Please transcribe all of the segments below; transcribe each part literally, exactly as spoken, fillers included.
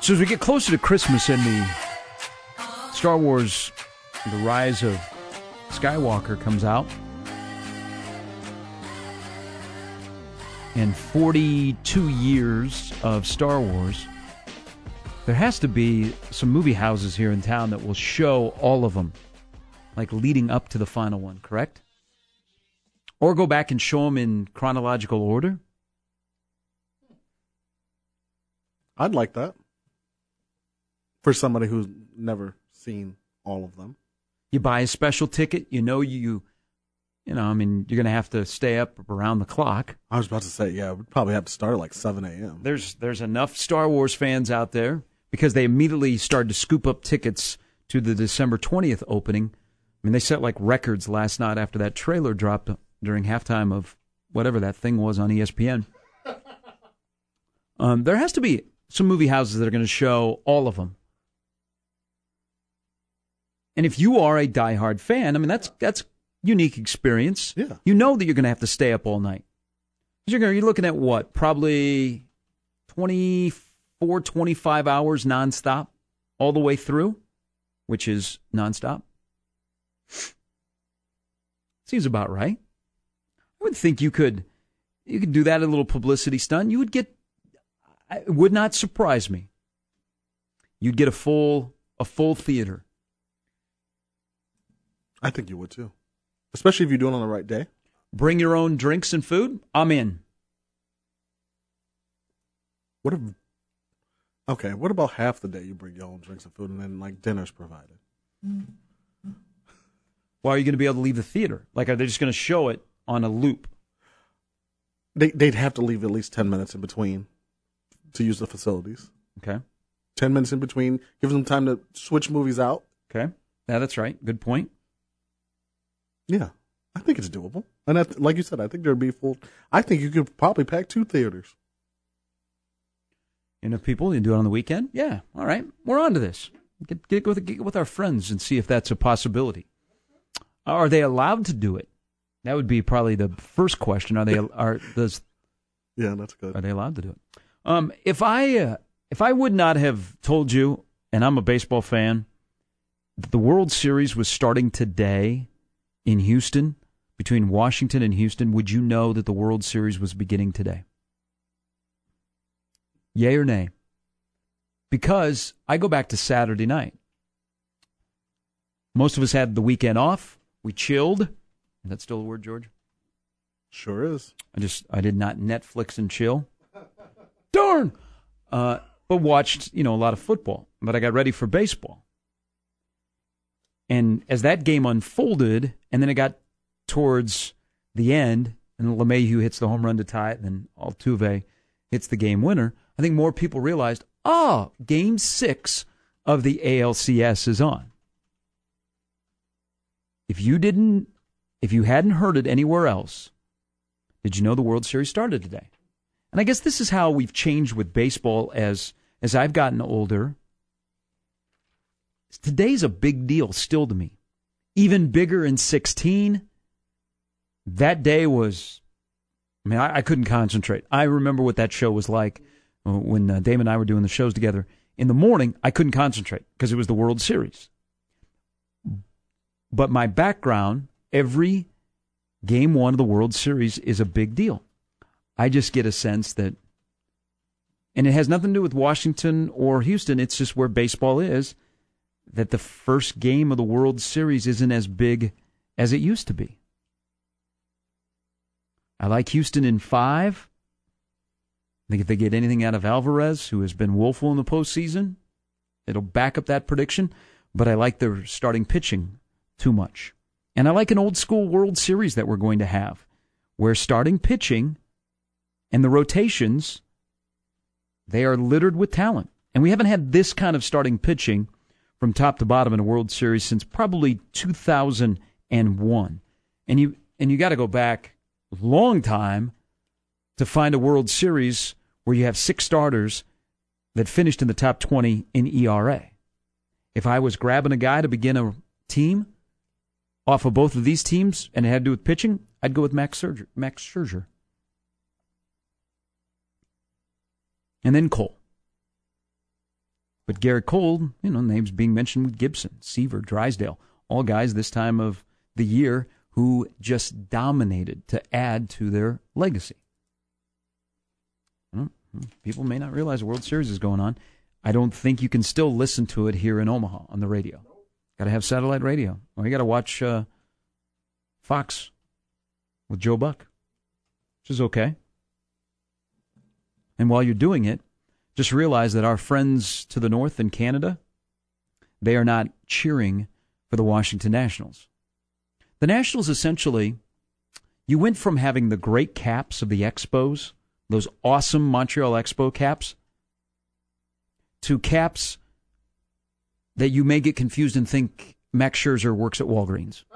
So as we get closer to Christmas and the Star Wars, The Rise of Skywalker comes out, and forty-two years of Star Wars, there has to be some movie houses here in town that will show all of them, like leading up to the final one, correct? Or go back and show them in chronological order? I'd like that. For somebody who's never seen all of them. You buy a special ticket, you know you, you know, I mean, you're going to have to stay up around the clock. I was about to say, yeah, we'd probably have to start at like seven a.m. There's there's enough Star Wars fans out there because they immediately started to scoop up tickets to the December twentieth opening. I mean, they set like records last night after that trailer dropped during halftime of whatever that thing was on E S P N. Um, there has to be some movie houses that are going to show all of them. And if you are a diehard fan, I mean, that's that's unique experience. Yeah. You know that you're going to have to stay up all night. You're, gonna, you're looking at what? Probably twenty-four, twenty-five hours nonstop all the way through, which is nonstop. Seems about right. I would think you could you could do that a little publicity stunt. You would get, it would not surprise me. You'd get a full a full theater. I think you would too. Especially if you're doing it on the right day. Bring your own drinks and food? I'm in. What if, okay, what about half the day you bring your own drinks and food and then like dinner's provided? Well, are you going to be able to leave the theater? Like, are they just going to show it on a loop? They, they'd have to leave at least ten minutes in between to use the facilities. Okay. ten minutes in between, gives them time to switch movies out. Okay. Yeah, that's right. Good point. Yeah, I think it's doable. And I, like you said, I think there'd be full. I think you could probably pack two theaters. Enough people, you do it on the weekend? Yeah, all right. We're on to this. Get, get, with, get with our friends and see if that's a possibility. Are they allowed to do it? That would be probably the first question. Are they are does Yeah, that's good. Are they allowed to do it? Um, if I uh, if I would not have told you, and I'm a baseball fan, that the World Series was starting today in Houston, between Washington and Houston, would you know that the World Series was beginning today? Yay or nay? Because I go back to Saturday night. Most of us had the weekend off. We chilled. Is that still a word, George? Sure is. I just, I did not Netflix and chill. Darn! Uh, but watched, you know, a lot of football. But I got ready for baseball. And as that game unfolded, and then it got towards the end, and LeMahieu hits the home run to tie it, and then Altuve hits the game winner, I think more people realized, oh, game six of the A L C S is on. If you didn't, if you hadn't heard it anywhere else, did you know the World Series started today? And I guess this is how we've changed with baseball as as I've gotten older. Today's a big deal still to me. Even bigger in sixteen. That day was, I mean, I, I couldn't concentrate. I remember what that show was like when uh, Dave and I were doing the shows together. In the morning, I couldn't concentrate because it was the World Series. But my background, every game one of the World Series is a big deal. I just get a sense that, and it has nothing to do with Washington or Houston, it's just where baseball is, that the first game of the World Series isn't as big as it used to be. I like Houston in five. I think if they get anything out of Alvarez, who has been woeful in the postseason, it'll back up that prediction. But I like their starting pitching too much. And I like an old-school World Series that we're going to have, where starting pitching and the rotations, they are littered with talent. And we haven't had this kind of starting pitching from top to bottom in a World Series since probably two thousand one. And you and you got to go back a long time to find a World Series where you have six starters that finished in the top twenty in E R A. If I was grabbing a guy to begin a team off of both of these teams and it had to do with pitching, I'd go with Max Scherzer. Max Scherzer. And then Cole. But Garrett Cole, you know, names being mentioned with Gibson, Seaver, Drysdale, all guys this time of the year who just dominated to add to their legacy. People may not realize the World Series is going on. I don't think you can still listen to it here in Omaha on the radio. Got to have satellite radio. Or you got to watch uh, Fox with Joe Buck, which is okay. And while you're doing it, just realize that our friends to the north in Canada, they are not cheering for the Washington Nationals. The Nationals essentially, you went from having the great caps of the Expos, those awesome Montreal Expo caps, to caps that you may get confused and think Max Scherzer works at Walgreens.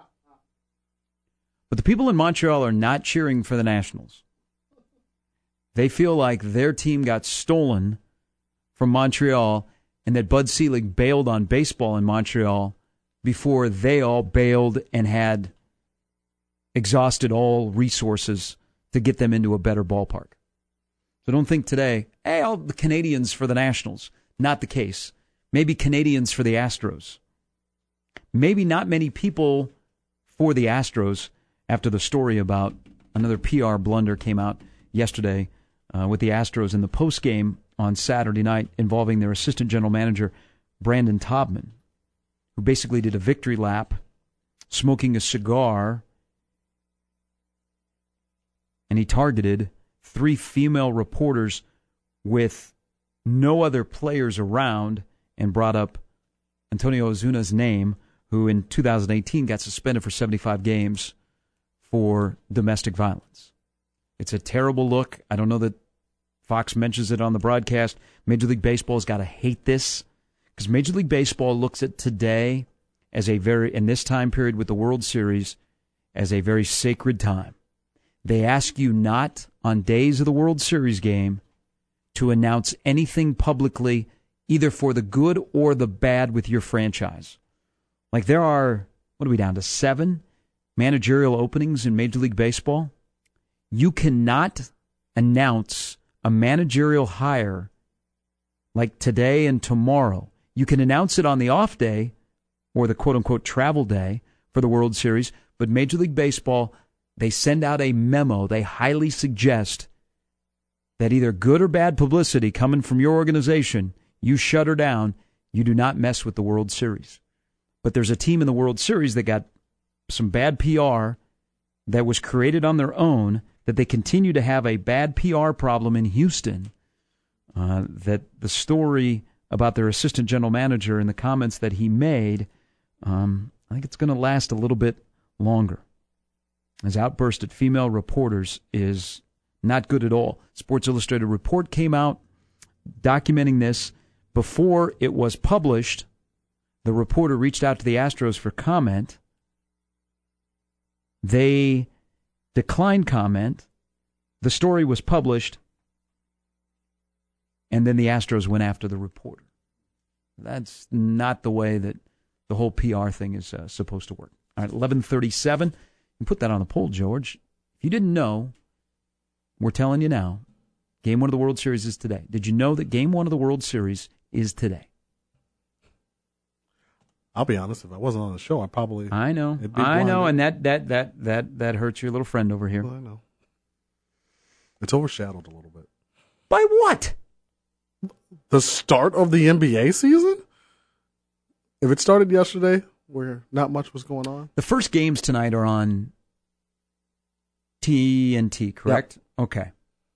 But the people in Montreal are not cheering for the Nationals. They feel like their team got stolen from Montreal and that Bud Selig bailed on baseball in Montreal before they all bailed and had exhausted all resources to get them into a better ballpark. So don't think today, hey, all the Canadians for the Nationals. Not the case. Maybe Canadians for the Astros. Maybe not many people for the Astros after the story about another P R blunder came out yesterday uh, with the Astros in the postgame on Saturday night involving their assistant general manager, Brandon Taubman, who basically did a victory lap, smoking a cigar, and he targeted three female reporters with no other players around and brought up Antonio Ozuna's name, who in two thousand eighteen got suspended for seventy-five games for domestic violence. It's a terrible look. I don't know that Fox mentions it on the broadcast. Major League Baseball's got to hate this because Major League Baseball looks at today as a very, in this time period with the World Series, as a very sacred time. They ask you not on days of the World Series game to announce anything publicly, either for the good or the bad with your franchise. Like there are, what are we down to, seven managerial openings in Major League Baseball? You cannot announce a managerial hire like today and tomorrow. You can announce it on the off day or the quote-unquote travel day for the World Series, but Major League Baseball, they send out a memo. They highly suggest that either good or bad publicity coming from your organization, you shut her down. You do not mess with the World Series. But there's a team in the World Series that got some bad P R that was created on their own, that they continue to have a bad P R problem in Houston, uh, that the story about their assistant general manager and the comments that he made, um, I think it's going to last a little bit longer. His outburst at female reporters is not good at all. Sports Illustrated report came out documenting this. Before it was published, the reporter reached out to the Astros for comment. They declined comment. The story was published, and then the Astros went after the reporter. That's not the way that the whole P R thing is uh, supposed to work. All right, eleven thirty-seven. You put that on the poll, George. If you didn't know, we're telling you now, Game one of the World Series is today. Did you know that Game one of the World Series is today? I'll be honest, if I wasn't on the show, I probably... I know, I know, and that, that, that, that, that hurts your little friend over here. Well, I know. It's overshadowed a little bit. By what? The start of the N B A season? If it started yesterday, where not much was going on? The first games tonight are on T N T, correct? Yep. Okay.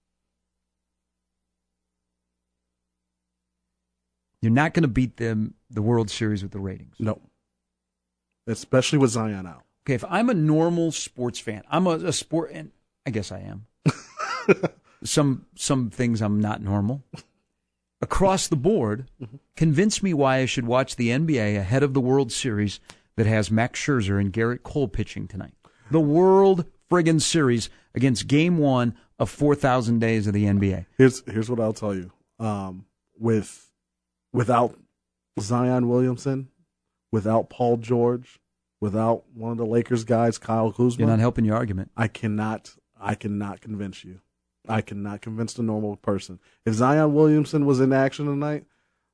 You're not going to beat them the World Series with the ratings. No. Especially with Zion out. Okay, if I'm a normal sports fan, I'm a, a sport, and I guess I am. some some things I'm not normal. Across the board, mm-hmm. Convince me why I should watch the N B A ahead of the World Series that has Max Scherzer and Garrett Cole pitching tonight. The World friggin' Series against Game One of four thousand days of the N B A. Here's here's what I'll tell you. Um, with without Zion Williamson, without Paul George, without one of the Lakers guys, Kyle Kuzma, you're not helping your argument. I cannot. I cannot convince you. I cannot convince the normal person. If Zion Williamson was in action tonight,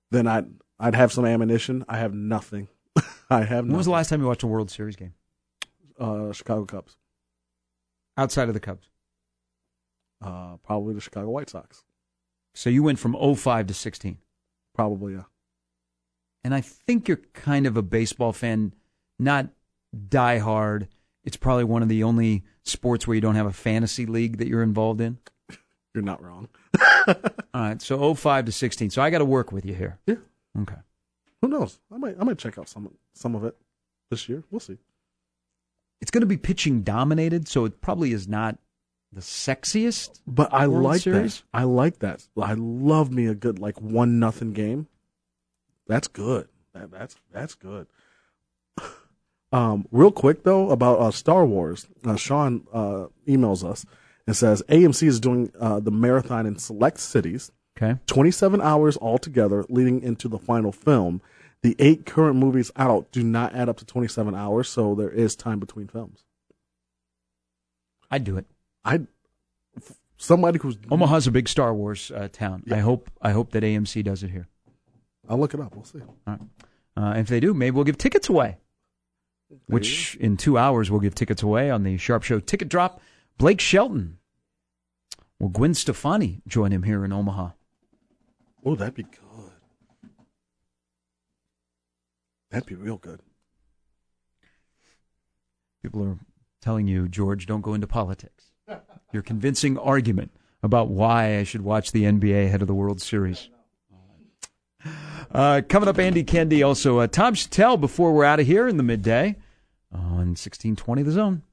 then I'd I'd have some ammunition. I have nothing. I have. When was the nothing. last time you watched a World Series game? Uh, Chicago Cubs. Outside of the Cubs. Uh, probably the Chicago White Sox. So you went from oh five to sixteen. Probably, yeah. And I think you're kind of a baseball fan, not diehard. It's probably one of the only sports where you don't have a fantasy league that you're involved in. You're not wrong. All right, so oh five to sixteen. So I got to work with you here. Yeah. Okay. Who knows? I might I might check out some some of it this year. We'll see. It's going to be pitching dominated, so it probably is not the sexiest. But I World like Series? that. I like that. I love me a good like one nothing game. That's good. That, that's that's good. Um, real quick though about uh, Star Wars. Uh, Sean uh, emails us and says A M C is doing uh, the marathon in select cities. Okay. twenty-seven hours altogether, leading into the final film. The eight current movies out do not add up to twenty-seven hours, so there is time between films. I'd do it. I somebody who's Omaha's a big Star Wars uh, town. Yeah. I hope I hope that A M C does it here. I'll look it up. We'll see. All right. Uh, if they do, maybe we'll give tickets away. Which in two hours we'll give tickets away on the Sharp Show ticket drop. Blake Shelton. Will Gwen Stefani join him here in Omaha? Oh, that'd be good. That'd be real good. People are telling you, George, don't go into politics. Your convincing argument about why I should watch the N B A ahead of the World Series. Uh, coming up, Andy Kendi, also uh, Tom Chattel before we're out of here in the midday on sixteen twenty The Zone.